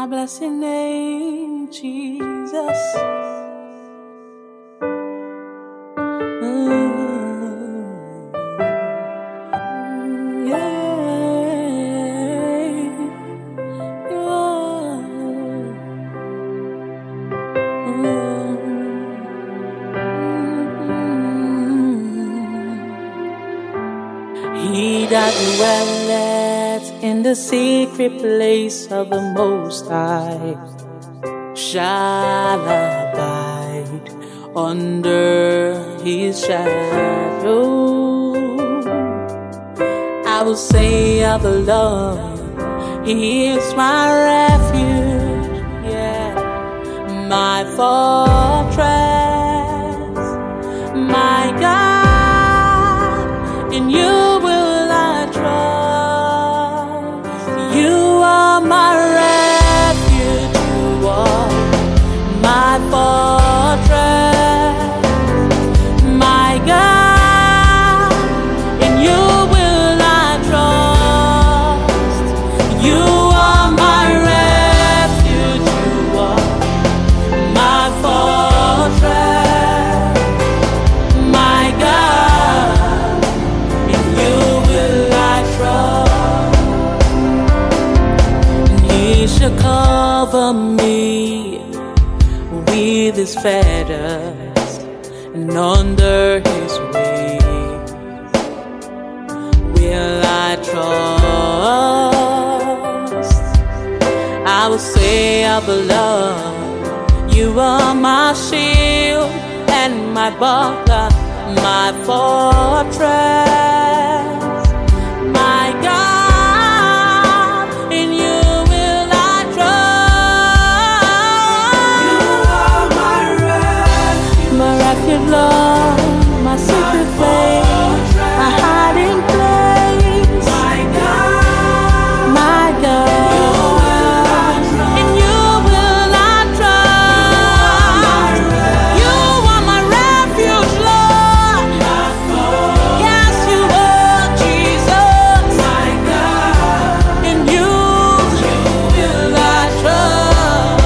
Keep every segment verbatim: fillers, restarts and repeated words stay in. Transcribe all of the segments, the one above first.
I bless your name, Jesus. Mm, yeah, yeah. Mm. He that dwelleth in the secret place of the Most High shall abide under his shadow. I will say of the Lord, he is my refuge, yeah, my fortress, my God, in you will I trust. You are my refuge, you are my fortress, my God, in you will I trust. You are my refuge, you are my fortress, my God, in you will I trust. And he shall cover me with his feathers, and under his wings will I trust. I will say of the Lord, you are my shield and my buckler, my fortress, my God, in you will I trust. My refuge, Lord, my secret place, my hiding place, my God, my God, in you will I trust. You are my refuge, Lord. Yes, you are, Jesus. My God, in you will I trust.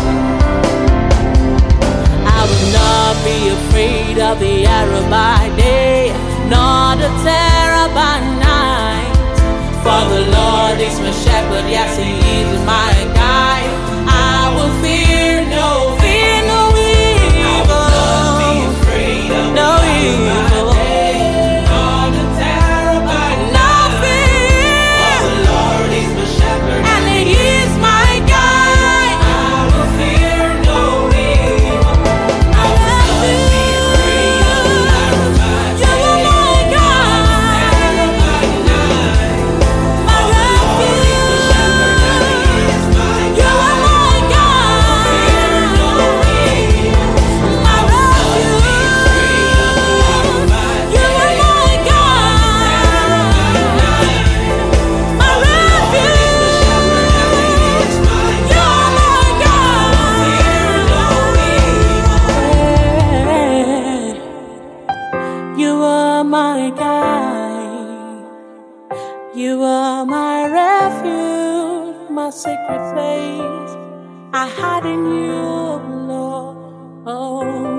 I will not be afraid of the arrow by day, nor the terror by night. For the Lord is my shepherd, yes, he is my guide. I will fear no, fear no evil. I will not be afraid of no the evil. By day, nor the terror by night. For the Lord is my shepherd, and he is my guide. I will fear no evil. I will not be afraid of the arrow by day. You are my God, my refuge. You are my God, my refuge. You are my God, my refuge. You are my God. You are my guide. You are my refuge, my secret place. I hide in you, Lord.